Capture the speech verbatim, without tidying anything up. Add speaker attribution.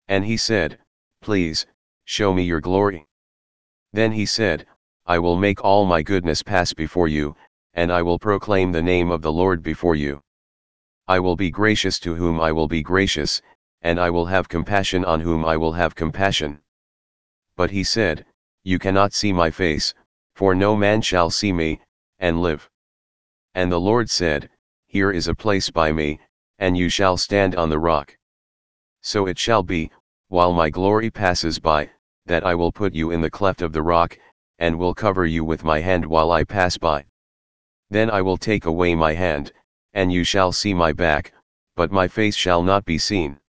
Speaker 1: And he said, Please, show me your glory. Then he said, I will make all my goodness pass before you, and I will proclaim the name of the Lord before you. I will be gracious to whom I will be gracious, and I will have compassion on whom I will have compassion. But he said, You cannot see my face, for no man shall see me, and live. And the Lord said, Here is a place by me, and you shall stand on the rock. So it shall be, while my glory passes by, that I will put you in the cleft of the rock, and will cover you with my hand while I pass by. Then I will take away my hand, and you shall see my back, but my face shall not be seen.